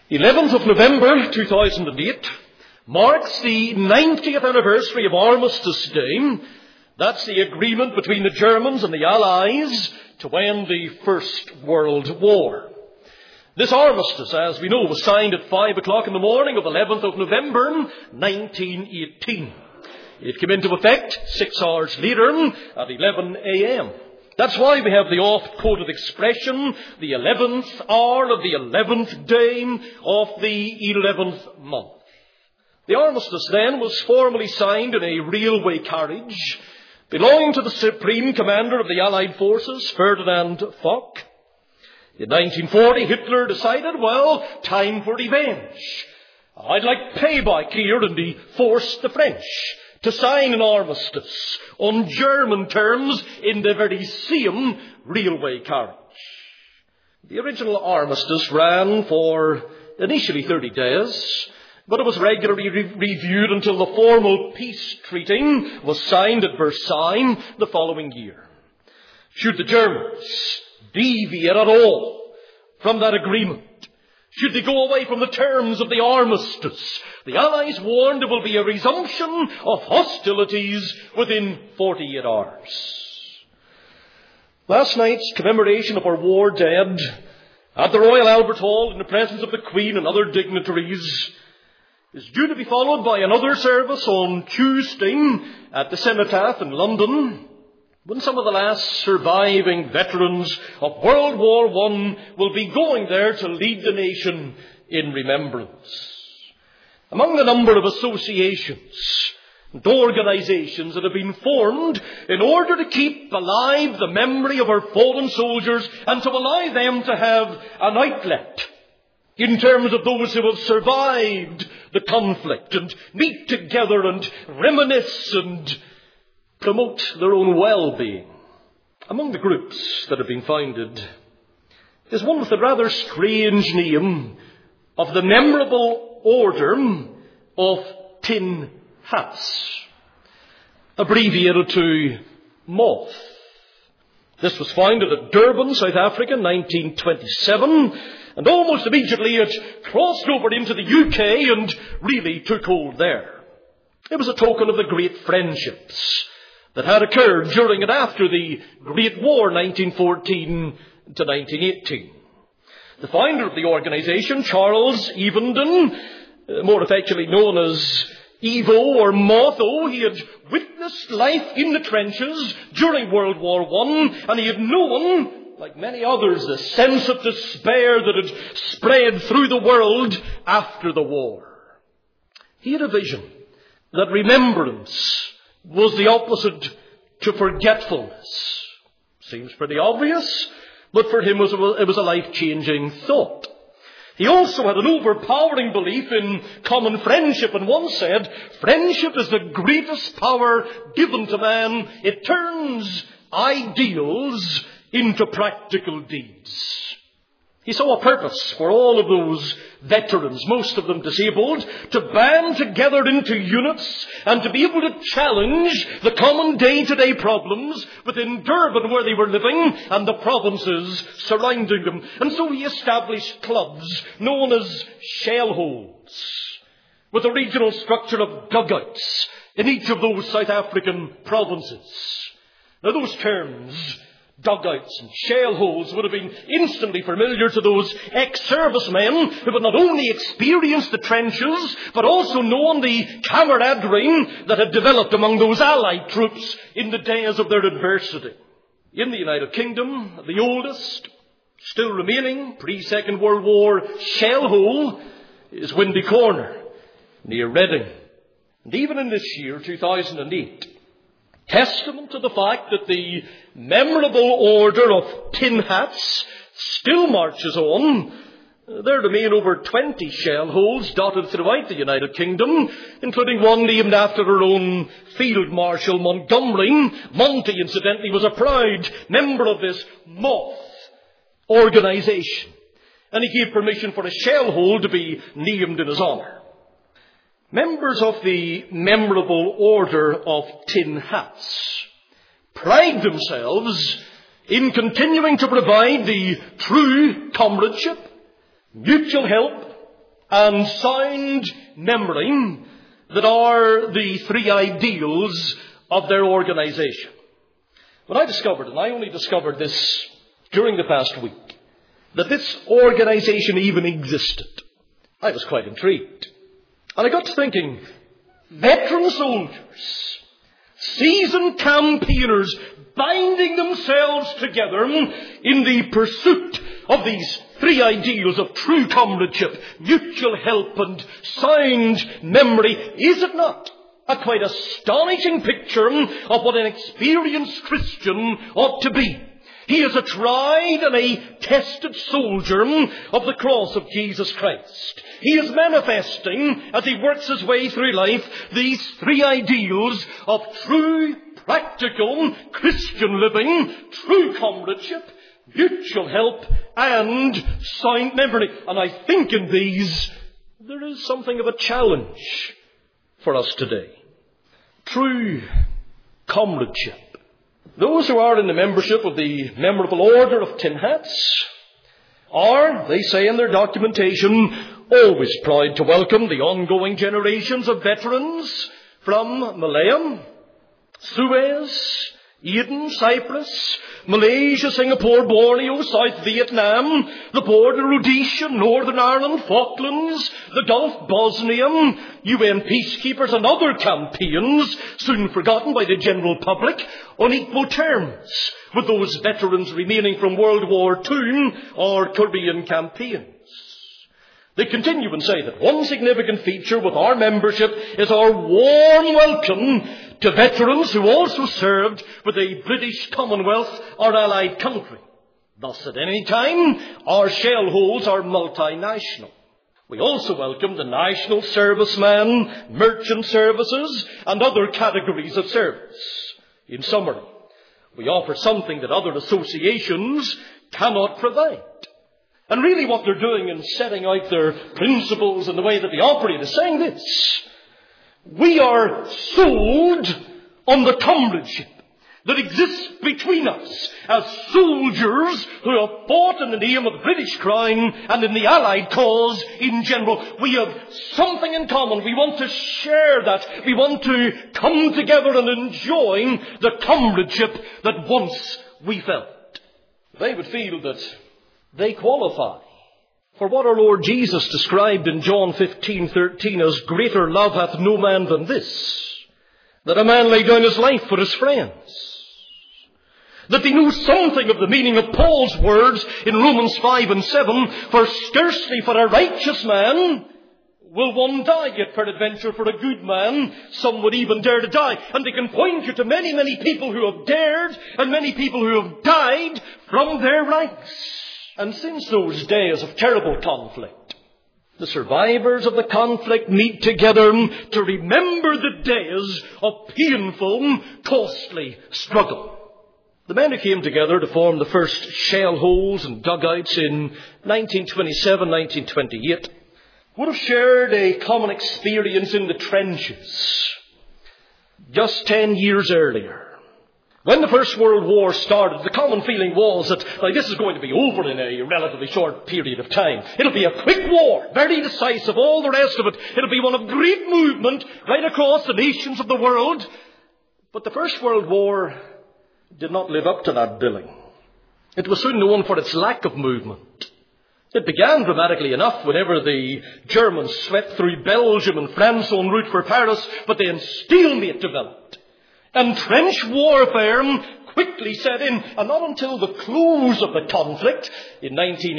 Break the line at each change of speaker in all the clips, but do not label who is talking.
11th of November 2008 marks the 90th anniversary of Armistice Day. That's the agreement between the Germans and the Allies to end the First World War. This armistice, as we know, was signed at 5 o'clock in the morning of 11th of November 1918. It came into effect 6 hours later at 11 a.m. That's why we have the oft-quoted expression, the 11th hour of the 11th day of the 11th month. The armistice then was formally signed in a railway carriage belonging to the Supreme Commander of the Allied Forces, Ferdinand Foch. In 1940, Hitler decided, time for revenge. I'd like payback here, and he forced the French to sign an armistice on German terms in the very same railway carriage. The original armistice ran for initially 30 days, but it was regularly reviewed until the formal peace treaty was signed at Versailles the following year. Should the Germans deviate at all from that agreement, should they go away from the terms of the armistice, the Allies warned there will be a resumption of hostilities within 48 hours. Last night's commemoration of our war dead at the Royal Albert Hall in the presence of the Queen and other dignitaries is due to be followed by another service on Tuesday at the Cenotaph in London, when some of the last surviving veterans of World War I will be going there to lead the nation in remembrance. Among the number of associations and organizations that have been formed in order to keep alive the memory of our fallen soldiers and to allow them to have an outlet in terms of those who have survived the conflict and meet together and reminisce and promote their own well-being. Among the groups that have been founded is one with the rather strange name of the Memorable Order of Tin Hats, abbreviated to MOTH. This was founded at Durban, South Africa in 1927, and almost immediately it crossed over into the UK and really took hold there. It was a token of the great friendships that had occurred during and after the Great War, 1914 to 1918. The founder of the organization, Charles Evenden, more affectionately known as Evo or Motho, he had witnessed life in the trenches during World War I, and he had known, like many others, the sense of despair that had spread through the world after the war. He had a vision that remembrance was the opposite to forgetfulness. Seems pretty obvious, but for him it was a life-changing thought. He also had an overpowering belief in common friendship, and once said, friendship is the greatest power given to man. It turns ideals into practical deeds. He saw a purpose for all of those veterans, most of them disabled, to band together into units and to be able to challenge the common day-to-day problems within Durban where they were living and the provinces surrounding them. And so he established clubs known as shell holes, with a regional structure of dugouts in each of those South African provinces. Now those terms, dugouts and shell holes, would have been instantly familiar to those ex-servicemen who had not only experienced the trenches, but also known the camaraderie that had developed among those Allied troops in the days of their adversity. In the United Kingdom, the oldest, still remaining pre-Second World War shell hole is Windy Corner, near Reading. And even in this year, 2008, testament to the fact that the Memorable Order of Tin Hats still marches on, there remain over 20 shell holes dotted throughout the United Kingdom, including one named after our own Field Marshal Montgomery. Monty, incidentally, was a proud member of this MOTH organization, and he gave permission for a shell hole to be named in his honor. Members of the Memorable Order of Tin Hats pride themselves in continuing to provide the true comradeship, mutual help, and sound memory that are the three ideals of their organization. When I discovered, and I only discovered this during the past week, that this organization even existed, I was quite intrigued. And I got to thinking, veteran soldiers, seasoned campaigners, binding themselves together in the pursuit of these three ideals of true comradeship, mutual help, and sound memory. Is it not a quite astonishing picture of what an experienced Christian ought to be? He is a tried and a tested soldier of the cross of Jesus Christ. He is manifesting, as he works his way through life, these three ideals of true, practical Christian living, true comradeship, mutual help, and sound memory. And I think in these, there is something of a challenge for us today. True comradeship. Those who are in the membership of the Memorable Order of Tin Hats are, they say in their documentation, always proud to welcome the ongoing generations of veterans from Malaya, Suez, Aden, Cyprus, Malaysia, Singapore, Borneo, South Vietnam, the border, Rhodesia, Northern Ireland, Falklands, the Gulf, Bosnia, UN peacekeepers and other campaigns, soon forgotten by the general public, on equal terms with those veterans remaining from World War II or Korean campaigns. They continue and say that one significant feature with our membership is our warm welcome to veterans who also served with a British Commonwealth or allied country. Thus, at any time, our shell holes are multinational. We also welcome the national serviceman, merchant services, and other categories of service. In summary, we offer something that other associations cannot provide. And really what they're doing in setting out their principles and the way that they operate is saying this: we are sold on the comradeship that exists between us as soldiers who have fought in the name of the British Crown and in the Allied cause in general. We have something in common. We want to share that. We want to come together and enjoy the comradeship that once we felt. They would feel that they qualify for what our Lord Jesus described in John 15:13 as greater love hath no man than this, that a man lay down his life for his friends. That they knew something of the meaning of Paul's words in Romans 5 and 7, for scarcely for a righteous man will one die, yet peradventure for a good man some would even dare to die. And they can point you to many, many people who have dared and many people who have died from their ranks. And since those days of terrible conflict, the survivors of the conflict meet together to remember the days of painful, costly struggle. The men who came together to form the first shell holes and dugouts in 1927, 1928 would have shared a common experience in the trenches just 10 years earlier. When the First World War started, the common feeling was that this is going to be over in a relatively short period of time. It'll be a quick war, very decisive, all the rest of it. It'll be one of great movement right across the nations of the world. But the First World War did not live up to that billing. It was soon known for its lack of movement. It began dramatically enough whenever the Germans swept through Belgium and France en route for Paris, but then stalemate developed. And trench warfare quickly set in, and not until the close of the conflict in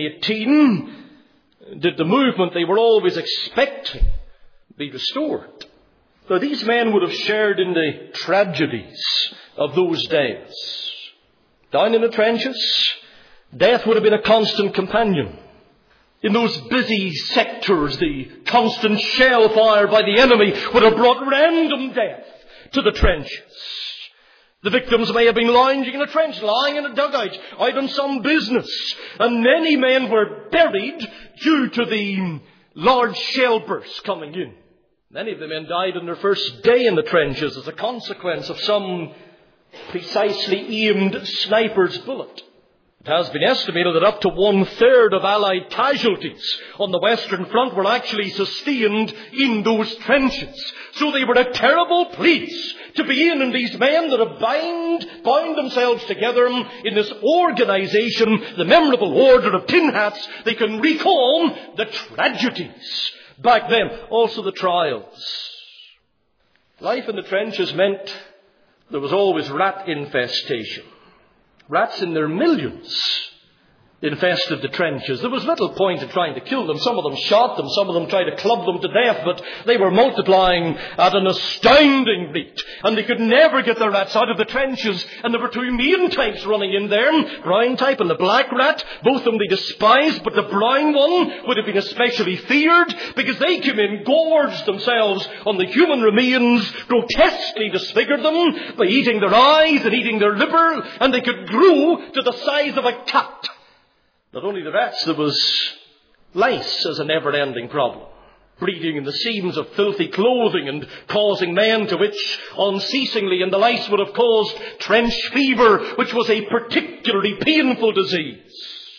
1918 did the movement they were always expecting be restored. So these men would have shared in the tragedies of those days. Down in the trenches, death would have been a constant companion. In those busy sectors, the constant shell fire by the enemy would have brought random death to the trenches. The victims may have been lounging in a trench, lying in a dugout, out on some business. And many men were buried due to the large shell bursts coming in. Many of the men died on their first day in the trenches as a consequence of some precisely aimed sniper's bullet. It has been estimated that up to 1/3 of Allied casualties on the Western Front were actually sustained in those trenches. So they were a terrible place to be in, and these men that have bound themselves together in this organization, the memorable Order of Tin Hats, they can recall the tragedies back then, also the trials. Life in the trenches meant there was always rat infestation. Rats in their millions infested the trenches. There was little point in trying to kill them. Some of them shot them. Some of them tried to club them to death. But they were multiplying at an astounding rate. And they could never get the rats out of the trenches. And there were two main types running in there. Brown type and the black rat. Both of them they despised. But the brown one would have been especially feared, because they came in, gorged themselves on the human remains, grotesquely disfigured them by eating their eyes and eating their liver. And they could grow to the size of a cat. Not only the rats, there was lice as a never-ending problem, breeding in the seams of filthy clothing and causing men to itch unceasingly, and the lice would have caused trench fever, which was a particularly painful disease.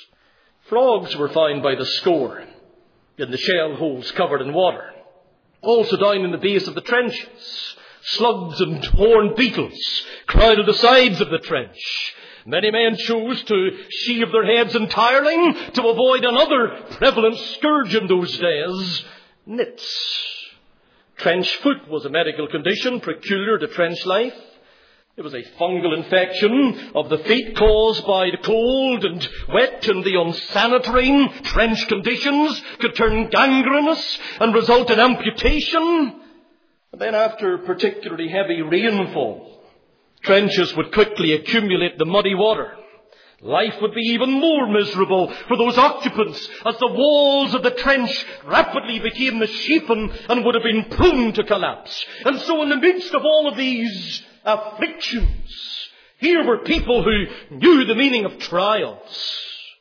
Frogs were found by the score in the shell holes covered in water. Also down in the base of the trenches, slugs and horned beetles crowded the sides of the trench. Many men chose to shave their heads entirely to avoid another prevalent scourge in those days, nits. Trench foot was a medical condition peculiar to trench life. It was a fungal infection of the feet caused by the cold and wet, and the unsanitary trench conditions could turn gangrenous and result in amputation. And then after particularly heavy rainfall, trenches would quickly accumulate the muddy water. Life would be even more miserable for those occupants as the walls of the trench rapidly became misshapen and would have been prone to collapse. And so in the midst of all of these afflictions, here were people who knew the meaning of trials.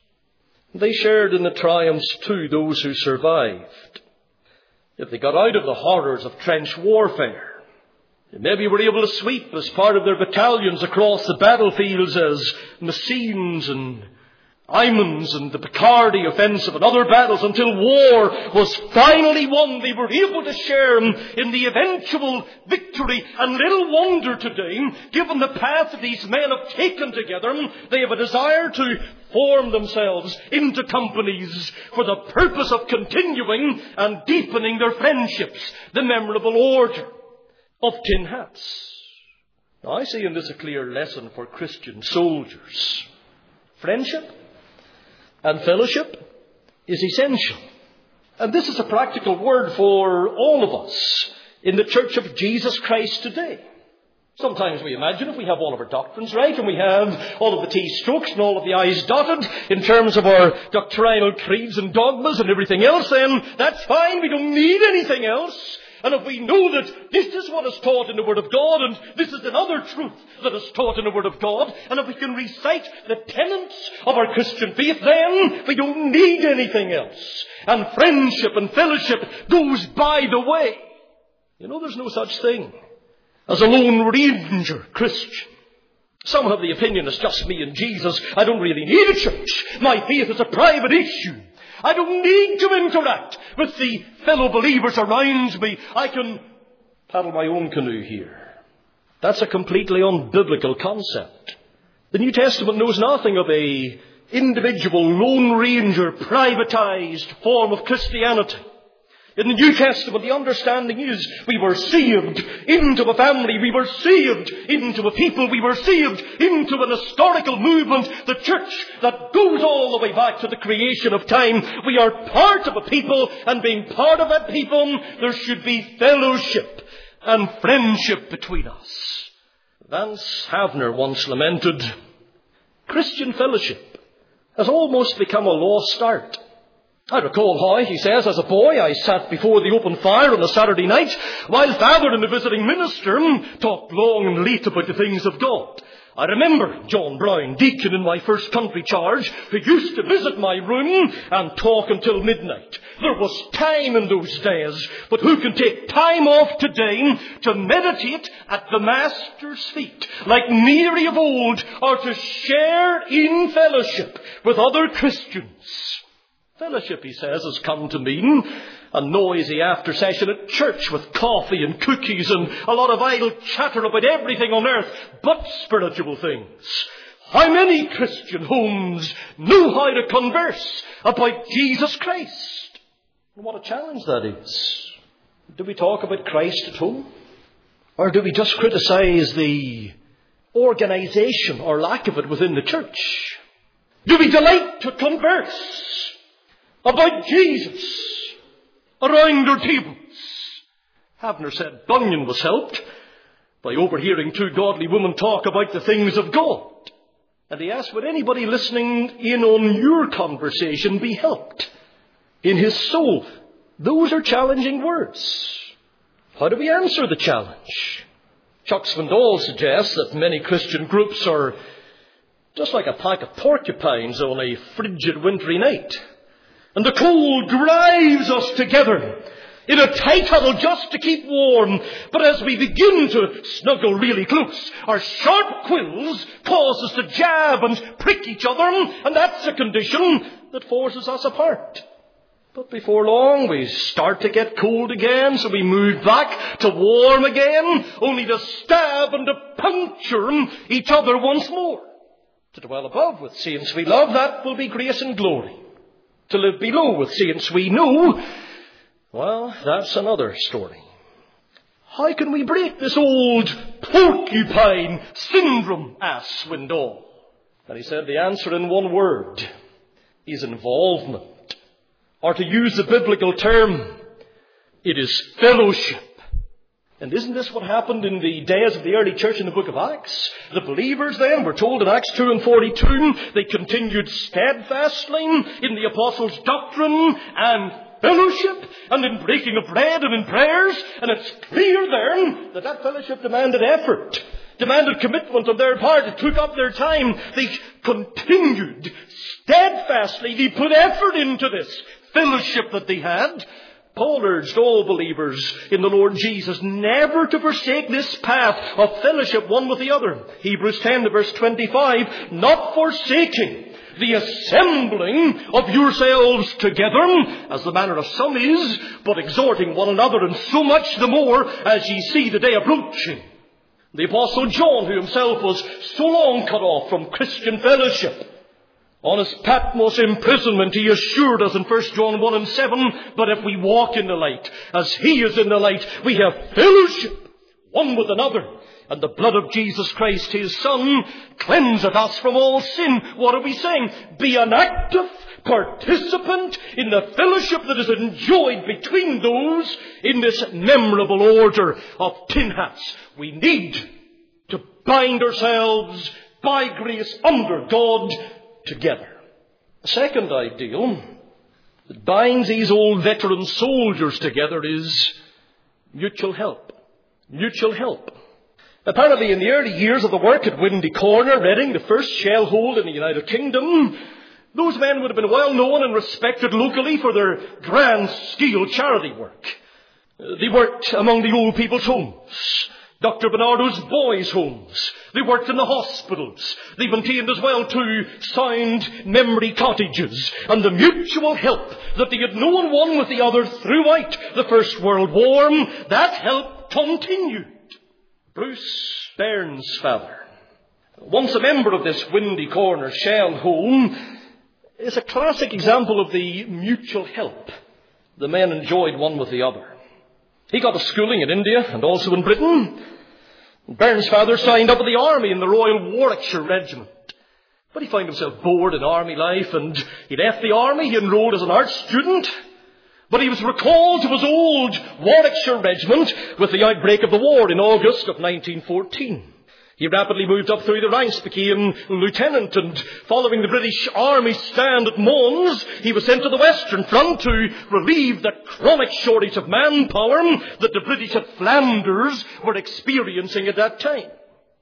They shared in the triumphs too, those who survived. If they got out of the horrors of trench warfare, they maybe were able to sweep as part of their battalions across the battlefields as Messines and Imans and the Picardy offensive and other battles until war was finally won. They were able to share in the eventual victory. And little wonder today, given the path that these men have taken together, they have a desire to form themselves into companies for the purpose of continuing and deepening their friendships. The memorable Order of Tin Hats. Now, I see in this a clear lesson for Christian soldiers. Friendship and fellowship is essential. And this is a practical word for all of us in the Church of Jesus Christ today. Sometimes we imagine if we have all of our doctrines right and we have all of the T's strokes and all of the I's dotted in terms of our doctrinal creeds and dogmas and everything else, then that's fine. We don't need anything else. And if we know that this is what is taught in the Word of God, and this is another truth that is taught in the Word of God, and if we can recite the tenets of our Christian faith, then we don't need anything else. And friendship and fellowship goes by the way. You know, there's no such thing as a Lone Ranger Christian. Some have the opinion it's just me and Jesus. I don't really need a church. My faith is a private issue. I don't need to interact with the fellow believers around me. I can paddle my own canoe here. That's a completely unbiblical concept. The New Testament knows nothing of a individual, Lone Ranger, privatized form of Christianity. In the New Testament, the understanding is we were saved into a family. We were saved into a people. We were saved into an historical movement, the church that goes all the way back to the creation of time. We are part of a people, and being part of that people, there should be fellowship and friendship between us. Vance Havner once lamented, Christian fellowship has almost become a lost art. I recall how, he says, as a boy I sat before the open fire on a Saturday night while Father and the visiting minister talked long and late about the things of God. I remember John Brown, deacon in my first country charge, who used to visit my room and talk until midnight. There was time in those days, but who can take time off today to meditate at the Master's feet, like Mary of old, or to share in fellowship with other Christians? Fellowship, he says, has come to mean a noisy after session at church with coffee and cookies and a lot of idle chatter about everything on earth but spiritual things. How many Christian homes know how to converse about Jesus Christ? And what a challenge that is. Do we talk about Christ at home? Or do we just criticize the organization or lack of it within the church? Do we delight to converse about Jesus around our tables? Havner said Bunyan was helped by overhearing two godly women talk about the things of God. And he asked, would anybody listening in on your conversation be helped in his soul? Those are challenging words. How do we answer the challenge? Chuck Swindoll suggests that many Christian groups are just like a pack of porcupines on a frigid wintry night. And the cold drives us together in a tight huddle just to keep warm. But as we begin to snuggle really close, our sharp quills cause us to jab and prick each other, and that's a condition that forces us apart. But before long, we start to get cold again, so we move back to warm again, only to stab and to puncture each other once more. To dwell above with saints we love, that will be grace and glory. To live below with saints we know, well, that's another story. How can we break this old porcupine syndrome, asked Swindoll. And he said the answer in one word is involvement. Or to use the biblical term, it is fellowship. And isn't this what happened in the days of the early church in the book of Acts? The believers then, we're told in Acts 2 and 42, they continued steadfastly in the apostles' doctrine and fellowship and in breaking of bread and in prayers. And it's clear then that fellowship demanded effort, demanded commitment on their part. It took up their time. They continued steadfastly. They put effort into this fellowship that they had. Paul urged all believers in the Lord Jesus never to forsake this path of fellowship one with the other. Hebrews 10 verse 25, not forsaking the assembling of yourselves together, as the manner of some is, but exhorting one another, and so much the more as ye see the day approaching. The Apostle John, who himself was so long cut off from Christian fellowship, on his Patmos imprisonment, he assured us in 1 John 1 and 7, but if we walk in the light, as he is in the light, we have fellowship one with another. And the blood of Jesus Christ, his Son, cleanseth us from all sin. What are we saying? Be an active participant in the fellowship that is enjoyed between those in this memorable order of tin hats. We need to bind ourselves by grace under God together. The second ideal that binds these old veteran soldiers together is mutual help. Mutual help. Apparently in the early years of the work at Windy Corner, Reading, the first shell hold in the United Kingdom, those men would have been well known and respected locally for their grand scale charity work. They worked among the old people's homes, Dr. Bernardo's boys' homes. They worked in the hospitals. They maintained as well 2 sound memory cottages. And the mutual help that they had known one with the other throughout the First World War, that help continued. Bruce Bairnsfather, once a member of this Windy Corner shell home, is a classic example of the mutual help the men enjoyed one with the other. He got a schooling in India and also in Britain. Bairnsfather signed up with the army in the Royal Warwickshire Regiment. But he found himself bored in army life, and he left the army. He enrolled as an art student. But he was recalled to his old Warwickshire Regiment with the outbreak of the war in August of 1914. He rapidly moved up through the ranks, became lieutenant, and following the British Army stand at Mons, he was sent to the Western Front to relieve the chronic shortage of manpower that the British at Flanders were experiencing at that time.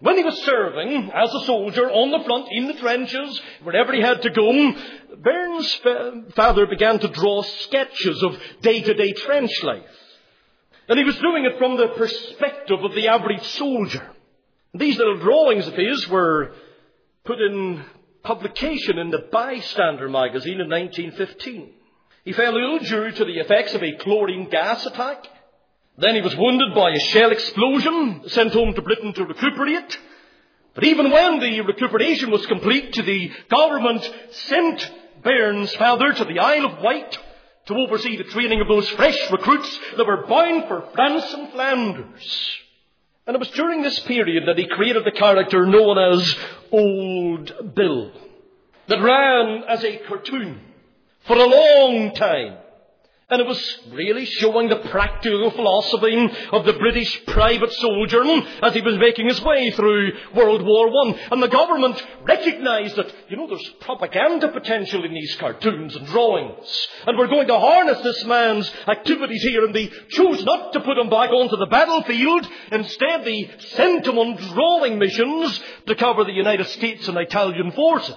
When he was serving as a soldier on the front, in the trenches, wherever he had to go, Bairn's father began to draw sketches of day-to-day trench life. And he was doing it from the perspective of the average soldier. These little drawings of his were put in publication in the Bystander magazine in 1915. He fell ill due to the effects of a chlorine gas attack. Then he was wounded by a shell explosion, sent home to Britain to recuperate. But even when the recuperation was complete, the government sent Bairn's father to the Isle of Wight to oversee the training of those fresh recruits that were bound for France and Flanders. And it was during this period that he created the character known as Old Bill, that ran as a cartoon for a long time. And it was really showing the practical philosophy of the British private soldier as he was making his way through World War I. And the government recognized that, there's propaganda potential in these cartoons and drawings. And we're going to harness this man's activities here. And they chose not to put him back onto the battlefield. Instead, they sent him on drawing missions to cover the United States and Italian forces.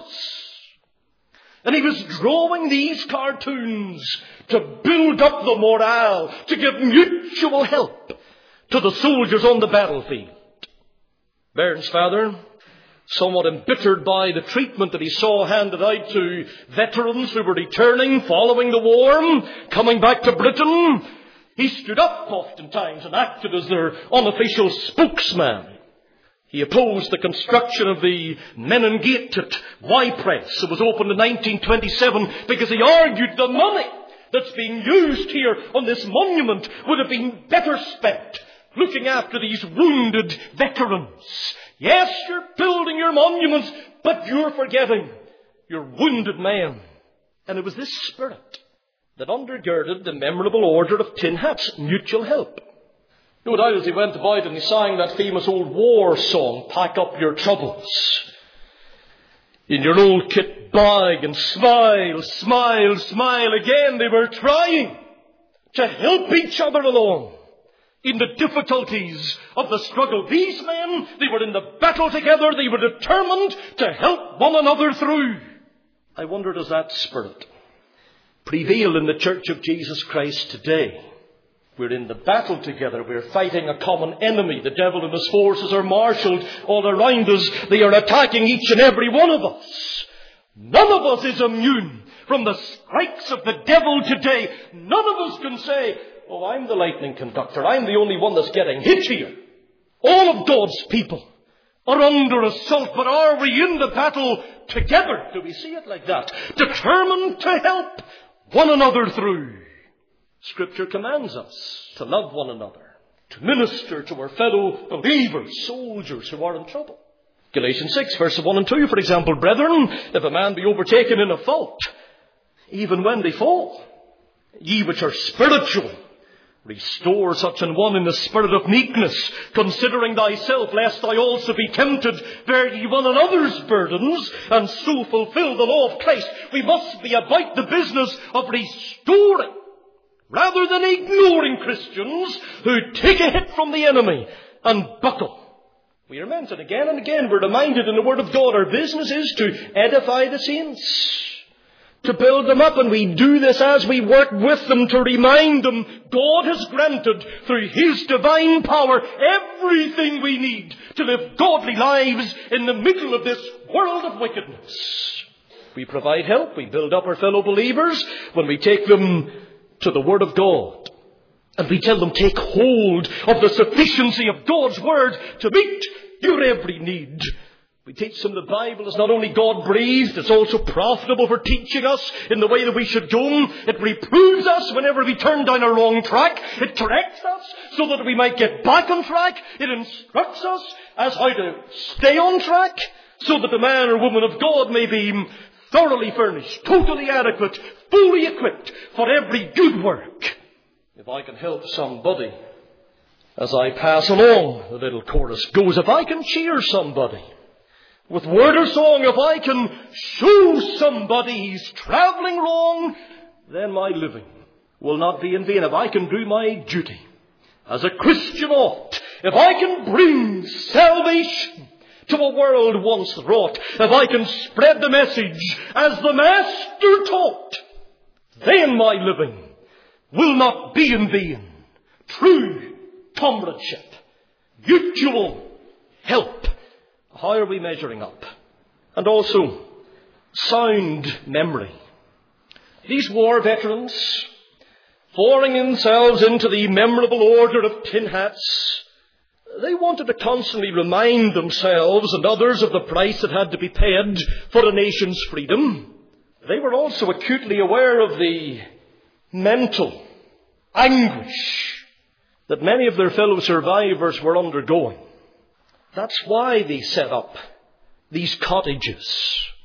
And he was drawing these cartoons to build up the morale, to give mutual help to the soldiers on the battlefield. Bairn's father, somewhat embittered by the treatment that he saw handed out to veterans who were returning following the war, coming back to Britain, he stood up oftentimes and acted as their unofficial spokesman. He opposed the construction of the Menin Gate at Ypres. It was opened in 1927 because he argued the money that's being used here on this monument would have been better spent looking after these wounded veterans. Yes, you're building your monuments, but you're forgetting your wounded men. And it was this spirit that undergirded the memorable order of Tin Hats, mutual help. No doubt as he went about and he sang that famous old war song, Pack Up Your Troubles. In your old kit bag and smile, smile, smile again. They were trying to help each other along in the difficulties of the struggle. These men, they were in the battle together. They were determined to help one another through. I wonder, does that spirit prevail in the Church of Jesus Christ today? We're in the battle together. We're fighting a common enemy. The devil and his forces are marshalled all around us. They are attacking each and every one of us. None of us is immune from the strikes of the devil today. None of us can say, oh, I'm the lightning conductor. I'm the only one that's getting hit here. All of God's people are under assault. But are we in the battle together? Do we see it like that? Determined to help one another through. Scripture commands us to love one another, to minister to our fellow believers, soldiers who are in trouble. Galatians 6, verses 1 and 2, for example, brethren, if a man be overtaken in a fault, even when they fall, ye which are spiritual, restore such an one in the spirit of meekness, considering thyself, lest thou also be tempted. Bear ye one another's burdens, and so fulfill the law of Christ. We must be about the business of restoring, rather than ignoring Christians who take a hit from the enemy and buckle. We are meant, and again we're reminded in the Word of God, our business is to edify the saints, to build them up, and we do this as we work with them to remind them God has granted through His divine power everything we need to live godly lives in the middle of this world of wickedness. We provide help, we build up our fellow believers when we take them to the Word of God. And we tell them, take hold of the sufficiency of God's Word to meet your every need. We teach them the Bible is not only God-breathed, it's also profitable for teaching us in the way that we should go. It reproves us whenever we turn down a wrong track. It corrects us so that we might get back on track. It instructs us as how to stay on track so that the man or woman of God may be thoroughly furnished, totally adequate, fully equipped for every good work. If I can help somebody as I pass along, the little chorus goes, if I can cheer somebody with word or song, if I can show somebody he's travelling wrong, then my living will not be in vain. If I can do my duty as a Christian ought, if I can bring salvation to a world once wrought, if I can spread the message as the Master taught, then my living will not be in vain. True comradeship, mutual help. How are we measuring up? And also, sound memory. These war veterans, pouring themselves into the memorable order of tin hats, they wanted to constantly remind themselves and others of the price that had to be paid for a nation's freedom. They were also acutely aware of the mental anguish that many of their fellow survivors were undergoing. That's why they set up these cottages,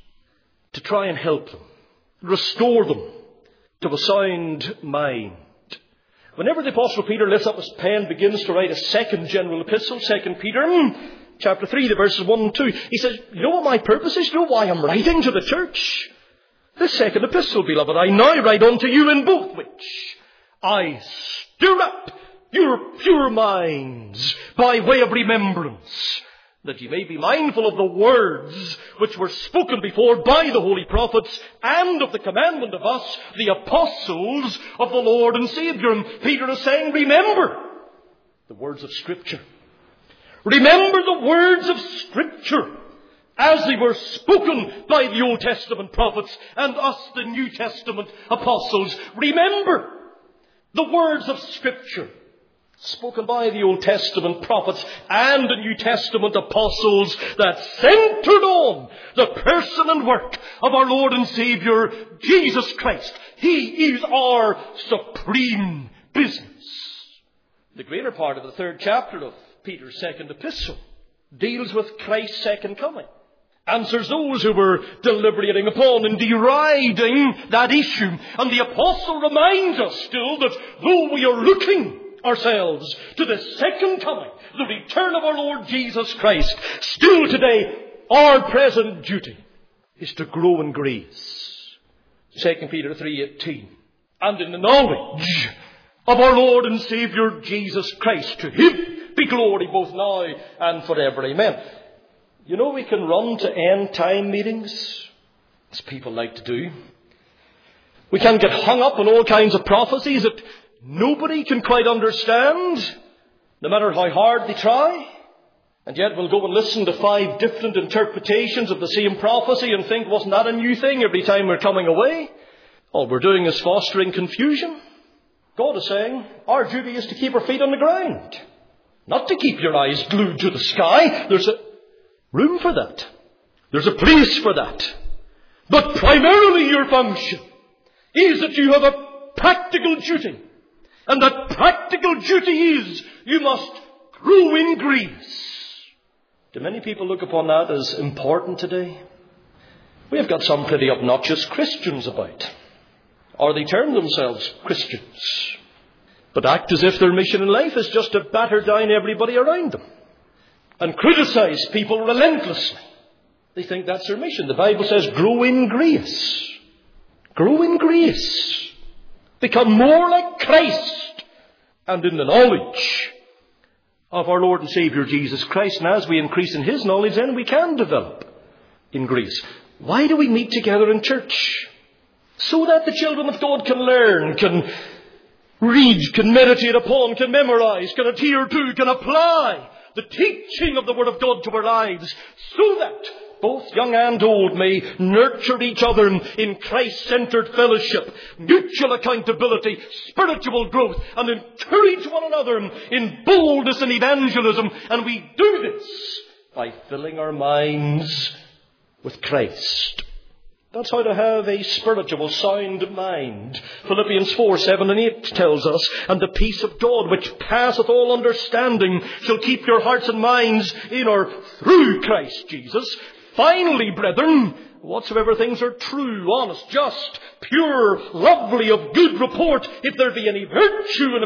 to try and help them, restore them to a sound mind. Whenever the Apostle Peter lifts up his pen, begins to write a second general epistle, 2 Peter chapter 3, the verses 1 and 2, he says, you know what my purpose is? You know why I'm writing to the church? This second epistle, beloved, I now write unto you, in both which I stir up your pure minds by way of remembrance, that ye may be mindful of the words which were spoken before by the holy prophets, and of the commandment of us, the apostles of the Lord and Saviour. And Peter is saying, remember the words of Scripture. Remember the words of Scripture as they were spoken by the Old Testament prophets and us, the New Testament apostles. Remember the words of Scripture spoken by the Old Testament prophets and the New Testament apostles that centered on the person and work of our Lord and Saviour, Jesus Christ. He is our supreme business. The greater part of the 3rd chapter of Peter's 2nd epistle deals with Christ's second coming. Answers those who were deliberating upon and deriding that issue. And the apostle reminds us still that though we are looking ourselves to the second coming, the return of our Lord Jesus Christ, still today our present duty is to grow in grace. 2 Peter 3:18. And in the knowledge of our Lord and Saviour Jesus Christ, to Him be glory both now and forever. Amen. You know, we can run to end time meetings, as people like to do. We can get hung up on all kinds of prophecies that nobody can quite understand, no matter how hard they try. And yet we'll go and listen to 5 different interpretations of the same prophecy and think, wasn't that a new thing every time we're coming away? All we're doing is fostering confusion. God is saying our duty is to keep our feet on the ground, not to keep your eyes glued to the sky. There's a room for that. There's a place for that. But primarily your function is that you have a practical duty. And that practical duty is you must grow in grace. Do many people look upon that as important today? We have got some pretty obnoxious Christians about. Or they term themselves Christians, but act as if their mission in life is just to batter down everybody around them and criticize people relentlessly. They think that's their mission. The Bible says, grow in grace. Grow in grace. Become more like Christ, and in the knowledge of our Lord and Saviour Jesus Christ. And as we increase in His knowledge, then we can develop in grace. Why do we meet together in church? So that the children of God can learn, can read, can meditate upon, can memorize, can adhere to, can apply the teaching of the Word of God to our lives, so that both young and old may nurture each other in Christ-centered fellowship, mutual accountability, spiritual growth, and encourage one another in boldness and evangelism. And we do this by filling our minds with Christ. That's how to have a spiritual, sound mind. Philippians 4:7 and 8 tells us, and the peace of God, which passeth all understanding, shall keep your hearts and minds in or through Christ Jesus. Finally, brethren, whatsoever things are true, honest, just, pure, lovely, of good report, if there be any virtue, and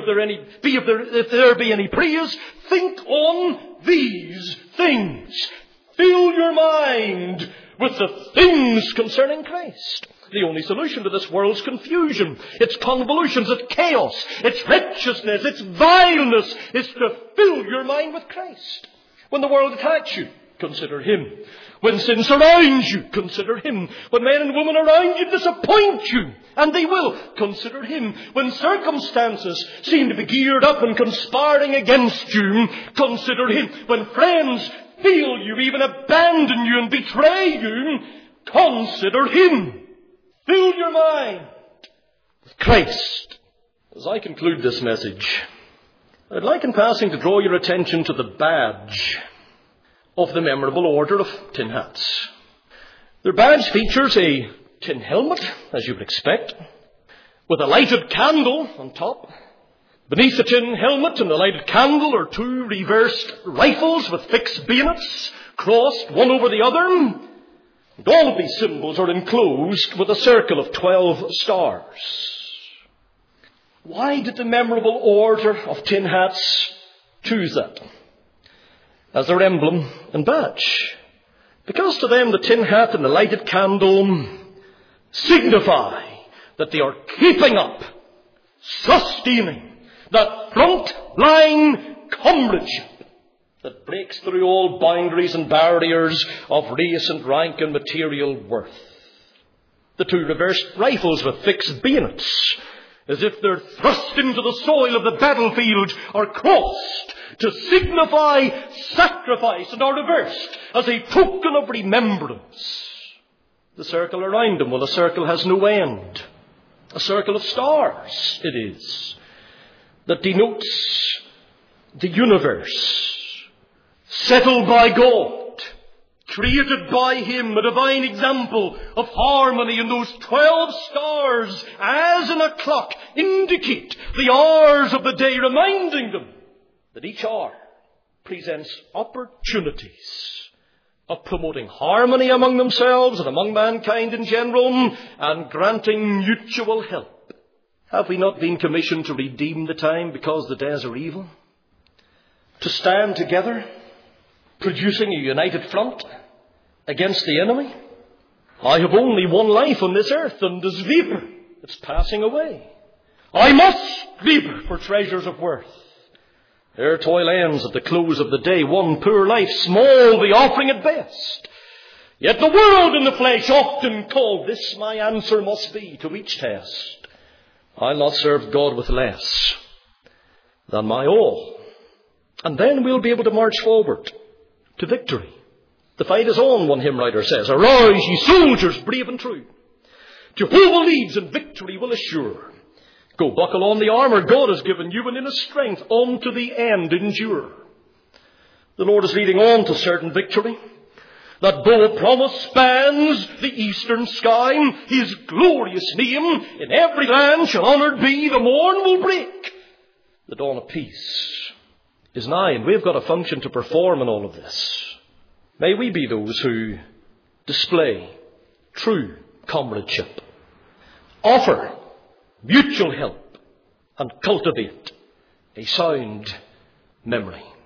if there be any praise, think on these things. Fill your mind with the things concerning Christ. The only solution to this world's confusion, its convolutions, its chaos, its wretchedness, its vileness, is to fill your mind with Christ. When the world attacks you, consider him. When sin surrounds you, consider him. When men and women around you disappoint you, and they will, consider him. When circumstances seem to be geared up and conspiring against you, consider him. When friends fail you, even abandon you and betray you, consider him. Fill your mind with Christ. As I conclude this message, I'd like in passing to draw your attention to the badge of the Memorable Order of Tin Hats. Their badge features a tin helmet, as you would expect, with a lighted candle on top. Beneath the tin helmet and the lighted candle are two reversed rifles with fixed bayonets, crossed one over the other. And all of these symbols are enclosed with a circle of 12 stars. Why did the Memorable Order of Tin Hats choose that as their emblem and badge? Because to them the tin hat and the lighted candle signify that they are keeping up, sustaining that front line comradeship that breaks through all boundaries and barriers of race and rank and material worth. The two reversed rifles with fixed bayonets, as if they're thrust into the soil of the battlefield, are crossed to signify sacrifice and are reversed as a token of remembrance. The circle around them, well, the circle has no end. A circle of stars it is, that denotes the universe, settled by God, created by him, a divine example of harmony. And those 12 stars, as in a clock, indicate the hours of the day, reminding them that each hour presents opportunities of promoting harmony among themselves and among mankind in general, and granting mutual help. Have we not been commissioned to redeem the time because the days are evil? To stand together, producing a united front against the enemy? I have only one life on this earth, and as vapour, it's passing away. I must labour for treasures of worth. Their toil ends at the close of the day, one poor life, small the offering at best. Yet the world in the flesh often call, this my answer must be to each test: I'll not serve God with less than my all. And then we'll be able to march forward to victory. The fight is on, one hymn writer says. Arise, ye soldiers, brave and true. Jehovah leads and victory will assure. Go buckle on the armour God has given you, and in his strength unto the end endure. The Lord is leading on to certain victory. That bow of promise spans the eastern sky. His glorious name in every land shall honoured be. The morn will break. The dawn of peace is nigh, and we've got a function to perform in all of this. May we be those who display true comradeship, offer mutual help, and cultivate a sound memory.